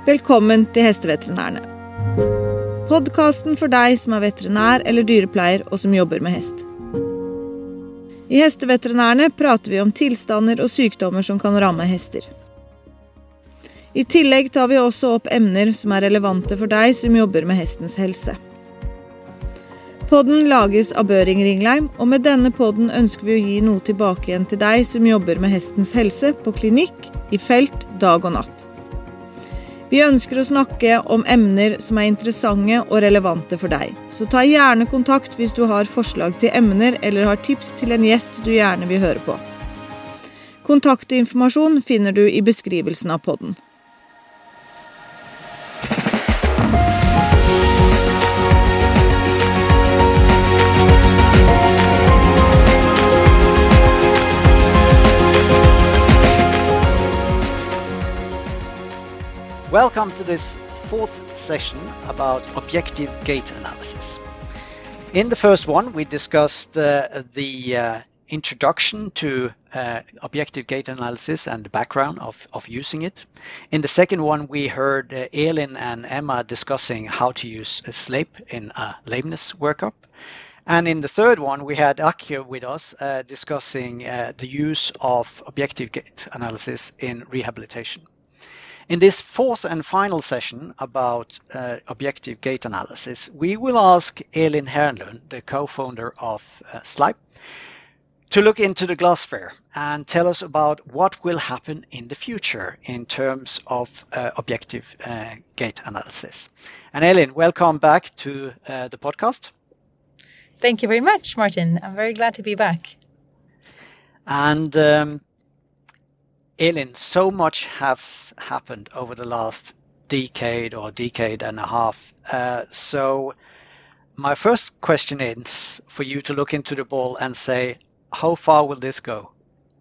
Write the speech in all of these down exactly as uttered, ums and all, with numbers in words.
Velkommen til Hesteveterinærene. Podcasten for deg som er veterinær eller dyrepleier og som jobber med hest. I Hesteveterinærene prater vi om tilstander og sykdommer som kan ramme hester. I tillegg tar vi også opp emner som er relevante for deg som jobber med hestens helse. Podden lages av Børing Ringleim, og med denne podden ønsker vi å gi noe tilbake igjen til deg som jobber med hestens helse på klinikk, i felt, dag og natt. Vi ønsker å snakke om emner som er interessante og relevante for deg, så ta gjerne kontakt hvis du har forslag til emner eller har tips til en gjest du gjerne vil høre på. Kontaktinformasjon finner du i beskrivelsen av podden. Welcome to this fourth session about objective gait analysis. In the first one, we discussed uh, the uh, introduction to uh, objective gait analysis and the background of, of using it. In the second one, we heard uh, Elin and Emma discussing how to use a SLAPE in a lameness workup. And in the third one, we had Akio with us uh, discussing uh, the use of objective gait analysis in rehabilitation. In this fourth and final session about uh, objective gait analysis, we will ask Elin Hernlund, the co-founder of uh, SLAPE, to look into the glass sphere and tell us about what will happen in the future in terms of uh, objective uh, gait analysis. And Elin, welcome back to uh, the podcast. Thank you very much, Martin. I'm very glad to be back. And um, Elin, so much has happened over the last decade or decade and a half. Uh, so my first question is for you to look into the ball and say, how far will this go?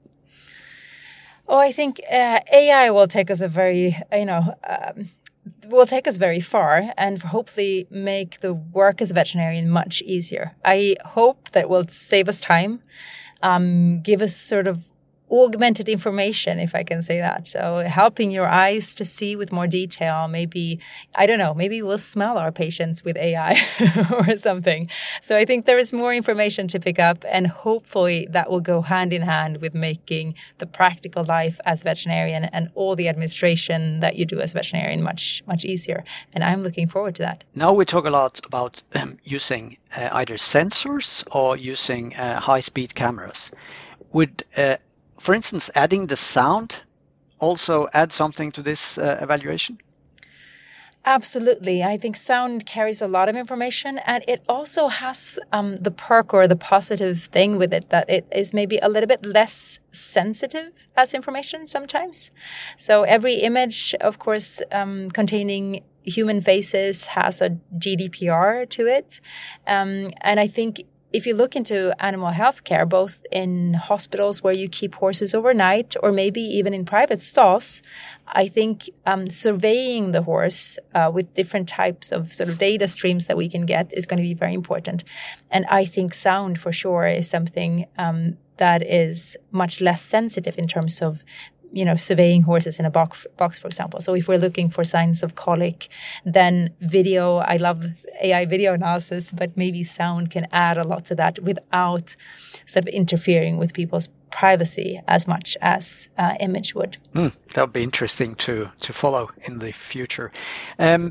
Oh, I think uh, A I will take us a very, you know, um, will take us very far and hopefully make the work as a veterinarian much easier. I hope that will save us time, um, give us sort of augmented information, if I can say that. So helping your eyes to see with more detail, maybe, I don't know, maybe we'll smell our patients with A I or something. So I think there is more information to pick up, and hopefully that will go hand in hand with making the practical life as a veterinarian and all the administration that you do as a veterinarian much, much easier. And I'm looking forward to that. Now we talk a lot about um, using uh, either sensors or using uh, high-speed cameras. Would uh, For instance, adding the sound also add something to this uh, evaluation? Absolutely. I think sound carries a lot of information, and it also has um, the perk or the positive thing with it that it is maybe a little bit less sensitive as information sometimes. So every image, of course, um, containing human faces has a G D P R to it. Um, and I think if you look into animal health care, both in hospitals where you keep horses overnight or maybe even in private stalls, I think um, surveying the horse uh, with different types of sort of data streams that we can get is going to be very important. And I think sound for sure is something um, that is much less sensitive in terms of, you know, surveying horses in a box, box, for example. So if we're looking for signs of colic, then video, I love A I video analysis, but maybe sound can add a lot to that without sort of interfering with people's privacy as much as uh, image would. Mm, that would be interesting to, to follow in the future. Um,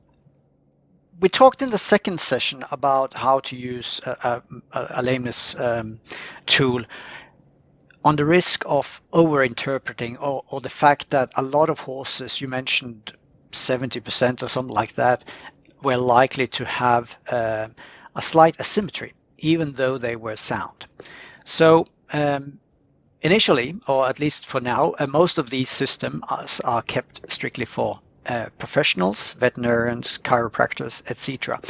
we talked in the second session about how to use a, a, a lameness um, tool on the risk of over-interpreting or, or the fact that a lot of horses, you mentioned seventy percent or something like that, were likely to have uh, a slight asymmetry, even though they were sound. So um, initially, or at least for now, uh, most of these systems are, are kept strictly for uh, professionals, veterinarians, chiropractors, et cetera.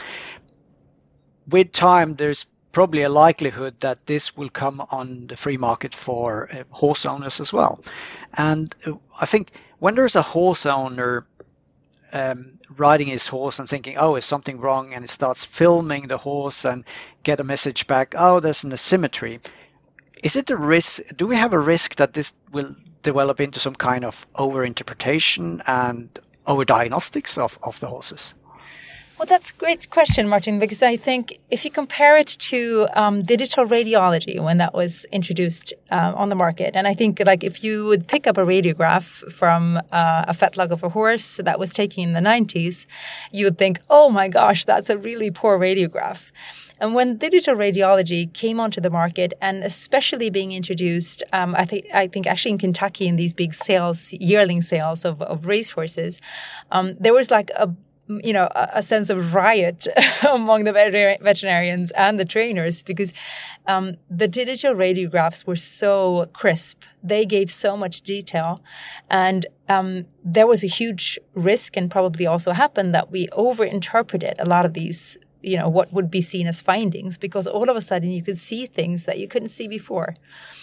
With time, there's probably a likelihood that this will come on the free market for uh, horse owners as well. And uh, I think when there's a horse owner um, riding his horse and thinking, oh, is something wrong? And it starts filming the horse and get a message back, oh, there's an asymmetry. Is it a risk? Do we have a risk that this will develop into some kind of overinterpretation and over diagnostics of, of the horses? Well, that's a great question, Martin, because I think if you compare it to um, digital radiology when that was introduced uh, on the market, and I think like if you would pick up a radiograph from uh, a fetlock of a horse that was taken in the nineties, you would think, oh my gosh, that's a really poor radiograph. And when digital radiology came onto the market, and especially being introduced, um, I think I think actually in Kentucky in these big sales, yearling sales of, of racehorses, um, there was like a you know, a, a sense of riot among the veter- veterinarians and the trainers because um, the digital radiographs were so crisp. They gave so much detail. And um, there was a huge risk, and probably also happened, that we overinterpreted a lot of these, you know, what would be seen as findings, because all of a sudden you could see things that you couldn't see before.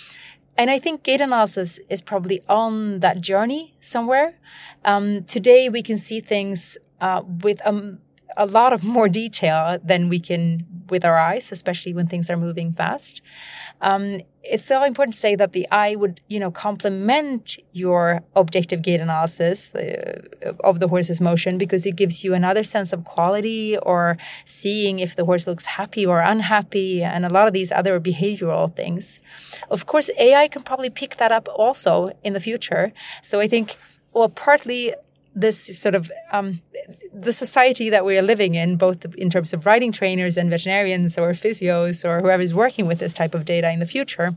And I think gait analysis is probably on that journey somewhere. Um, today we can see things Uh, with um, a lot of more detail than we can with our eyes, especially when things are moving fast. Um, it's so important to say that the eye would, you know, complement your objective gait analysis uh, of the horse's motion, because it gives you another sense of quality, or seeing if the horse looks happy or unhappy, and a lot of these other behavioral things. Of course, A I can probably pick that up also in the future. So I think, well, partly this sort of um, the society that we are living in, both in terms of riding trainers and veterinarians or physios or whoever is working with this type of data in the future,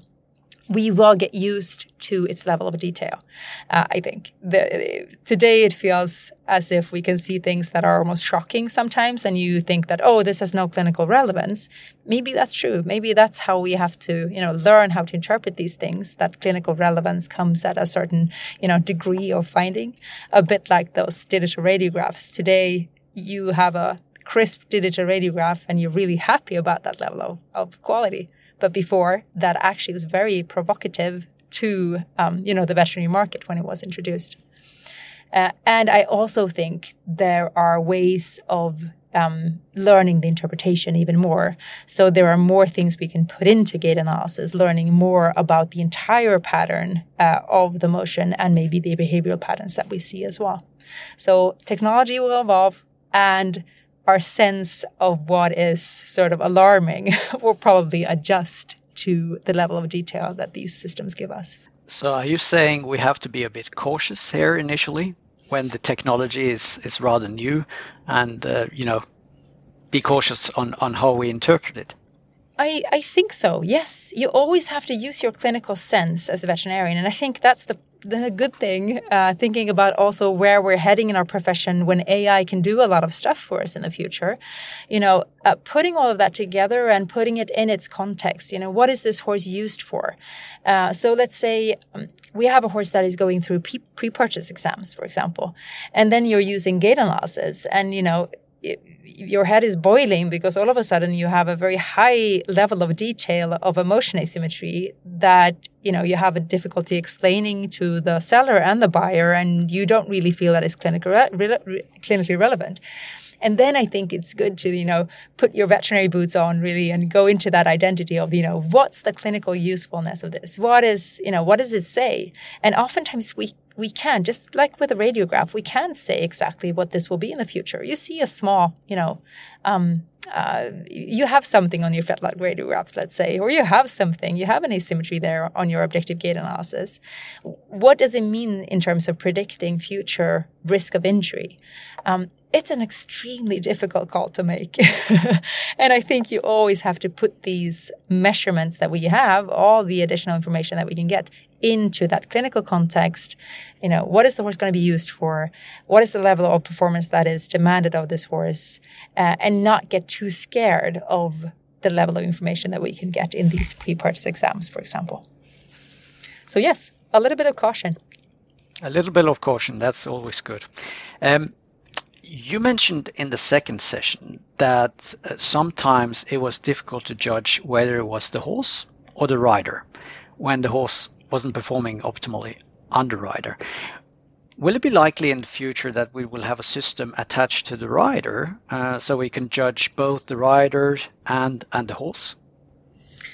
we will get used to its level of detail. Uh, I think the, today it feels as if we can see things that are almost shocking sometimes, and you think that, oh, this has no clinical relevance. Maybe that's true. Maybe that's how we have to, you know, learn how to interpret these things, that clinical relevance comes at a certain, you know, degree of finding, a bit like those digital radiographs. Today, you have a crisp digital radiograph and you're really happy about that level of, of quality. But before, that actually was very provocative to, um, you know, the veterinary market when it was introduced. Uh, and I also think there are ways of um, learning the interpretation even more. So there are more things we can put into gait analysis, learning more about the entire pattern uh, of the motion and maybe the behavioral patterns that we see as well. So technology will evolve, and our sense of what is sort of alarming will probably adjust to the level of detail that these systems give us. So are you saying we have to be a bit cautious here initially when the technology is, is rather new, and, uh, you know, be cautious on, on how we interpret it? I, I think so, yes. You always have to use your clinical sense as a veterinarian. And I think that's the, the good thing, uh, thinking about also where we're heading in our profession when A I can do a lot of stuff for us in the future. You know, uh, putting all of that together and putting it in its context. You know, what is this horse used for? Uh, so let's say um, we have a horse that is going through pre- pre-purchase exams, for example. And then you're using gait analysis, and, you know, it, your head is boiling because all of a sudden you have a very high level of detail of emotion asymmetry that, you know, you have a difficulty explaining to the seller and the buyer, and you don't really feel that it's clinically, re- re- clinically relevant. And then I think it's good to, you know, put your veterinary boots on really and go into that identity of, you know, what's the clinical usefulness of this? What is, you know, what does it say? And oftentimes we we can, just like with a radiograph, we can say exactly what this will be in the future. You see a small, you know, um, uh, you have something on your fetlock radiographs, let's say, or you have something, you have an asymmetry there on your objective gait analysis. What does it mean in terms of predicting future risk of injury? Um, it's an extremely difficult call to make. And I think you always have to put these measurements that we have, all the additional information that we can get, into that clinical context. You know, what is the horse going to be used for? What is the level of performance that is demanded of this horse? Uh, and not get too scared of the level of information that we can get in these pre-purchase exams, for example. So yes, a little bit of caution. A little bit of caution, that's always good. Um, you mentioned in the second session that uh, sometimes it was difficult to judge whether it was the horse or the rider when the horse wasn't performing optimally under rider. Will it be likely in the future that we will have a system attached to the rider uh, so we can judge both the rider and, and the horse?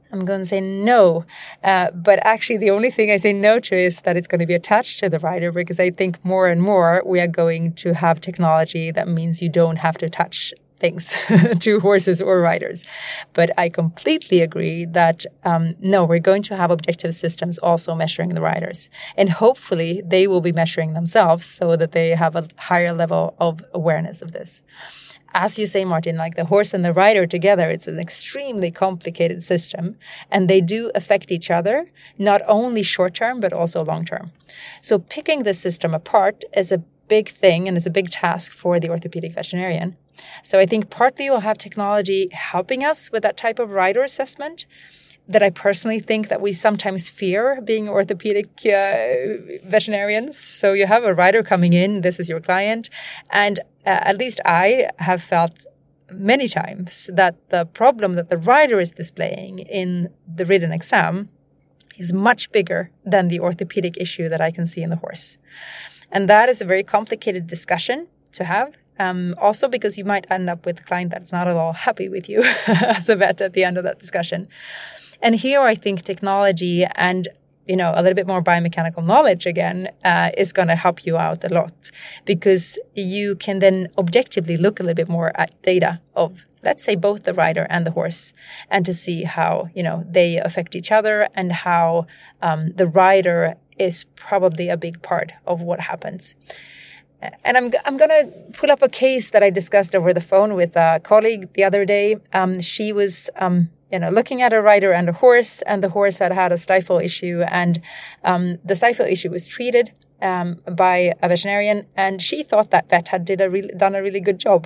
I'm going to say no. Uh, but actually, the only thing I say no to is that it's going to be attached to the rider, because I think more and more we are going to have technology that means you don't have to attach things to horses or riders. But I completely agree that, um, no, we're going to have objective systems also measuring the riders. And hopefully they will be measuring themselves so that they have a higher level of awareness of this. As you say, Martin, like the horse and the rider together, it's an extremely complicated system, and they do affect each other, not only short term, but also long term. So picking this system apart is a big thing, and it's a big task for the orthopedic veterinarian. So I think partly you'll have technology helping us with that type of rider assessment that I personally think that we sometimes fear being orthopedic uh, veterinarians. So you have a rider coming in, this is your client, and uh, at least I have felt many times that the problem that the rider is displaying in the written exam is much bigger than the orthopedic issue that I can see in the horse. And that is a very complicated discussion to have. Um, also because you might end up with a client that's not at all happy with you as a vet at the end of that discussion. And here I think technology and, you know, a little bit more biomechanical knowledge again uh, is going to help you out a lot, because you can then objectively look a little bit more at data of, let's say, both the rider and the horse, and to see how, you know, they affect each other, and how um, the rider is probably a big part of what happens. And I'm I'm going to pull up a case that I discussed over the phone with a colleague the other day. Um, she was, um, you know, looking at a rider and a horse, and the horse had had a stifle issue, and um, the stifle issue was treated um, by a veterinarian, and she thought that vet had did a really, done a really good job.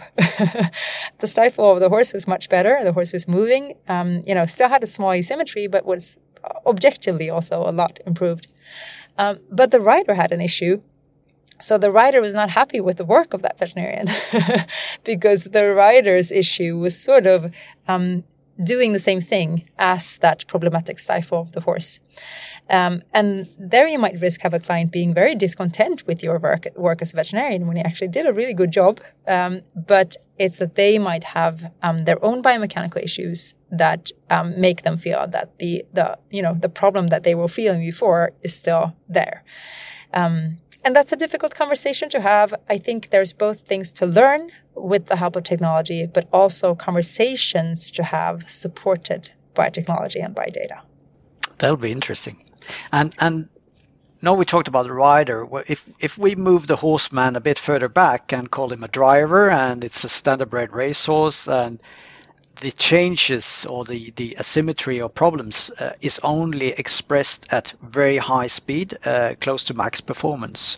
The stifle of the horse was much better. The horse was moving, um, you know, still had a small asymmetry, but was objectively also a lot improved. Um, but the rider had an issue. So the rider was not happy with the work of that veterinarian because the rider's issue was sort of um, doing the same thing as that problematic stifle of the horse. Um, and there you might risk have a client being very discontent with your work, work as a veterinarian when you actually did a really good job. Um, but it's that they might have um, their own biomechanical issues that um, make them feel that the, the, you know, the problem that they were feeling before is still there. Um, And that's a difficult conversation to have. I think there's both things to learn with the help of technology, but also conversations to have supported by technology and by data. That'll be interesting. And and now we talked about the rider. If if we move the horseman a bit further back and call him a driver, and it's a standardbred racehorse, and the changes or the, the asymmetry or problems uh, is only expressed at very high speed, uh, close to max performance.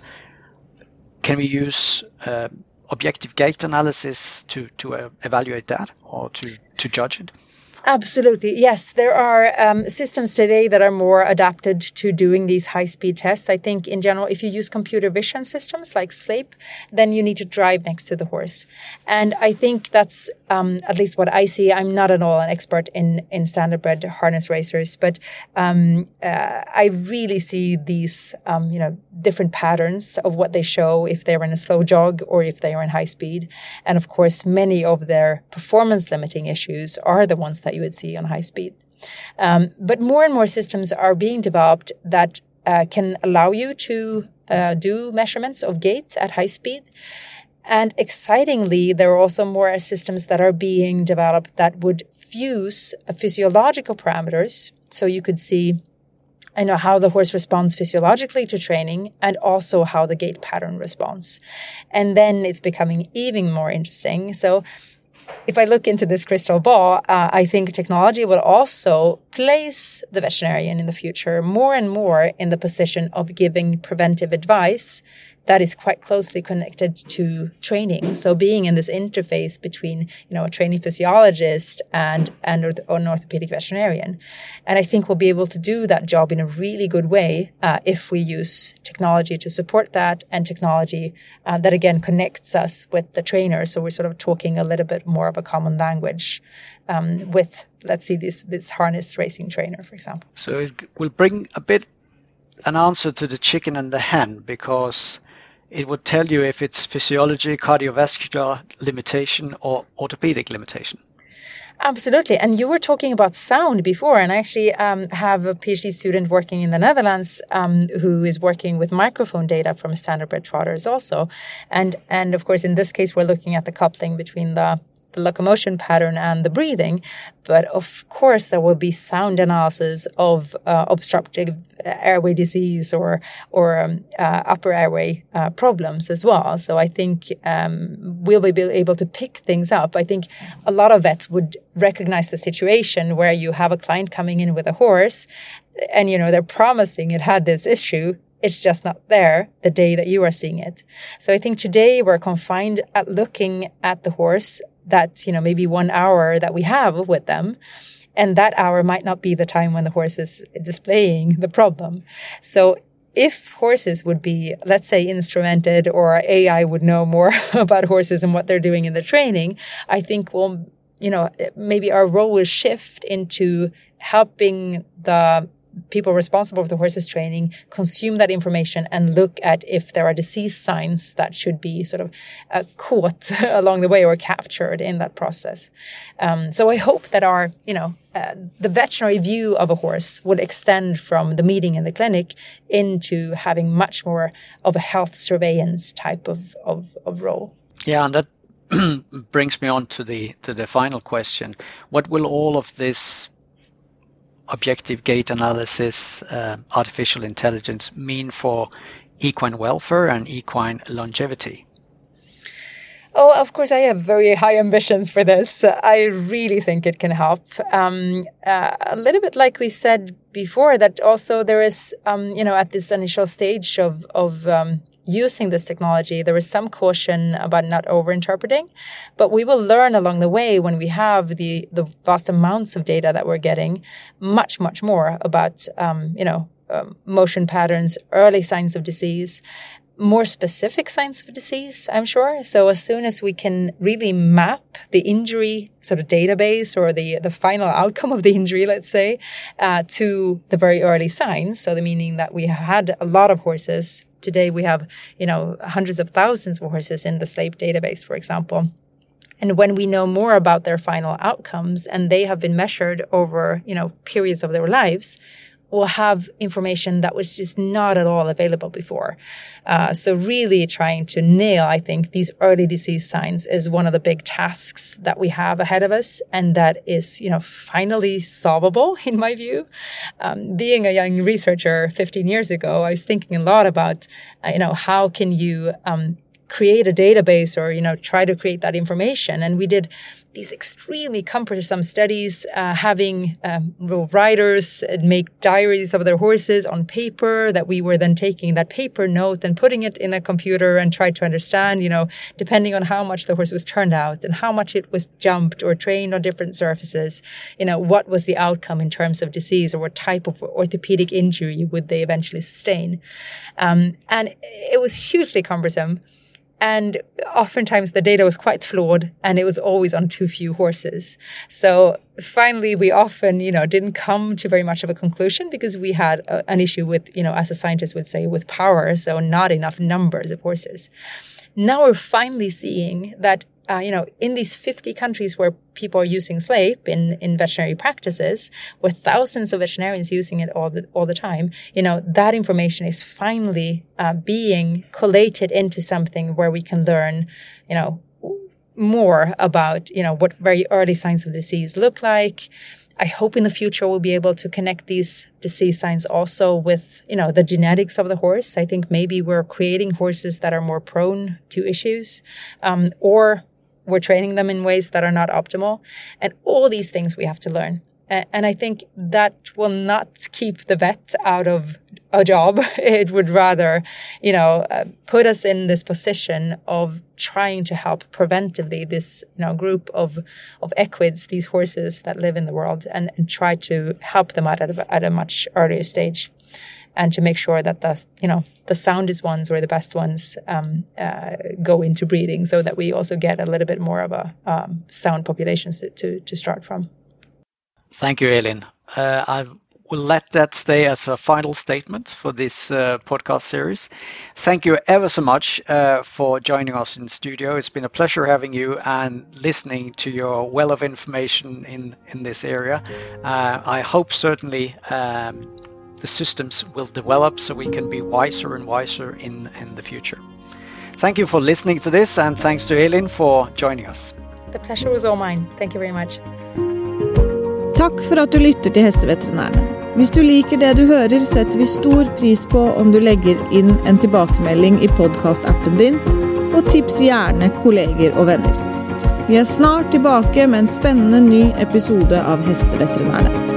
Can we use uh, objective gait analysis to, to uh, evaluate that or to, to judge it? Absolutely. Yes, there are um, systems today that are more adapted to doing these high-speed tests. I think in general, if you use computer vision systems like SLAPE, then you need to drive next to the horse. And I think that's um, at least what I see. I'm not at all an expert in, in standardbred harness racers, but um, uh, I really see these, um, you know, different patterns of what they show if they're in a slow jog or if they are in high speed. And of course, many of their performance limiting issues are the ones that you would see on high speed. Um, but more and more systems are being developed that uh, can allow you to uh, do measurements of gait at high speed. And excitingly, there are also more systems that are being developed that would fuse uh, physiological parameters. So you could see I know how the horse responds physiologically to training and also how the gait pattern responds. And then it's becoming even more interesting. So if I look into this crystal ball, uh, I think technology will also place the veterinarian in the future more and more in the position of giving preventive advice that is quite closely connected to training. So being in this interface between, you know, a training physiologist and, and an orthopedic veterinarian. And I think we'll be able to do that job in a really good way uh, if we use technology to support that, and technology uh, that, again, connects us with the trainer. So we're sort of talking a little bit more of a common language um, with, let's see, this, this harness racing trainer, for example. So it will bring a bit an answer to the chicken and the hen, because it would tell you if it's physiology, cardiovascular limitation, or orthopedic limitation. Absolutely. And you were talking about sound before, and I actually um, have a PhD student working in the Netherlands um, who is working with microphone data from standardbred trotters also. And, and of course, in this case, we're looking at the coupling between the the locomotion pattern and the breathing. But of course, there will be sound analysis of uh, obstructive airway disease or or um, uh, upper airway uh, problems as well. So I think um, we'll be able to pick things up. I think a lot of vets would recognize the situation where you have a client coming in with a horse and, you know, they're promising it had this issue. It's just not there the day that you are seeing it. So I think today we're confined at looking at the horse that, you know, maybe one hour that we have with them. And that hour might not be the time when the horse is displaying the problem. So if horses would be, let's say, instrumented, or A I would know more about horses and what they're doing in the training, I think we'll, you know, maybe our role will shift into helping the people responsible for the horses training consume that information and look at if there are disease signs that should be sort of uh, caught along the way or captured in that process. Um, so I hope that our, you know, uh, the veterinary view of a horse would extend from the meeting in the clinic into having much more of a health surveillance type of, of, of role. Yeah, and that brings me on to the to the final question. What will all of this objective gait analysis, uh, artificial intelligence mean for equine welfare and equine longevity? Oh, of course, I have very high ambitions for this. I really think it can help. Um, uh, a little bit like we said before, that also there is, um, you know, at this initial stage of, of um, using this technology, there is some caution about not over-interpreting, but we will learn along the way when we have the, the vast amounts of data that we're getting, much, much more about, um, you know, um, motion patterns, early signs of disease, more specific signs of disease, I'm sure. So as soon as we can really map the injury sort of database or the, the final outcome of the injury, let's say, uh, to the very early signs, so the meaning that we had a lot of horses. Today we have, you know, hundreds of thousands of horses in the SLAPE database, for example. And when we know more about their final outcomes and they have been measured over, you know, periods of their lives, we'll have information that was just not at all available before. Uh, so really trying to nail, I think, these early disease signs is one of the big tasks that we have ahead of us, and that is, you know, finally solvable, in my view. Um, being a young researcher fifteen years ago, I was thinking a lot about, uh, you know, how can you um, create a database or, you know, try to create that information. And we did these extremely cumbersome studies, uh, having um, riders make diaries of their horses on paper that we were then taking that paper note and putting it in a computer and try to understand, you know, depending on how much the horse was turned out and how much it was jumped or trained on different surfaces, you know, what was the outcome in terms of disease or what type of orthopedic injury would they eventually sustain. Um, and it was hugely cumbersome. And oftentimes the data was quite flawed, and it was always on too few horses. So finally, we often, you know, didn't come to very much of a conclusion because we had a, an issue with, you know, as a scientist would say, with power, so not enough numbers of horses. Now we're finally seeing that, uh, you know, in these fifty countries where people are using SLAPE in, in veterinary practices, with thousands of veterinarians using it all the, all the time, you know, that information is finally uh, being collated into something where we can learn, you know, more about, you know, what very early signs of disease look like. I hope in the future we'll be able to connect these disease signs also with, you know, the genetics of the horse. I think maybe we're creating horses that are more prone to issues, um, or we're training them in ways that are not optimal. And all these things we have to learn. And I think that will not keep the vet out of a job. It would rather, you know, uh, put us in this position of trying to help preventively this, you know, group of, of equids, these horses that live in the world, and, and try to help them out at a, at a much earlier stage. And to make sure that the, you know, the soundest ones or the best ones um, uh, go into breeding, so that we also get a little bit more of a um, sound population to, to, to start from. Thank you, Elin. Uh, I we'll let that stay as a final statement for this uh, podcast series. Thank you ever so much uh, for joining us in studio. It's been a pleasure having you and listening to your well of information in, in this area. Uh, I hope certainly um, the systems will develop so we can be wiser and wiser in, in the future. Thank you for listening to this, and thanks to Elin for joining us. The pleasure was all mine. Thank you very much. Takk for at du lytter til Hesteveterinærene. Hvis du liker det du hører, setter vi stor pris på om du legger inn en tilbakemelding i podcast-appen din, og tips gjerne kolleger og venner. Vi er snart tilbake med en spennende ny episode av Hesteveterinærene.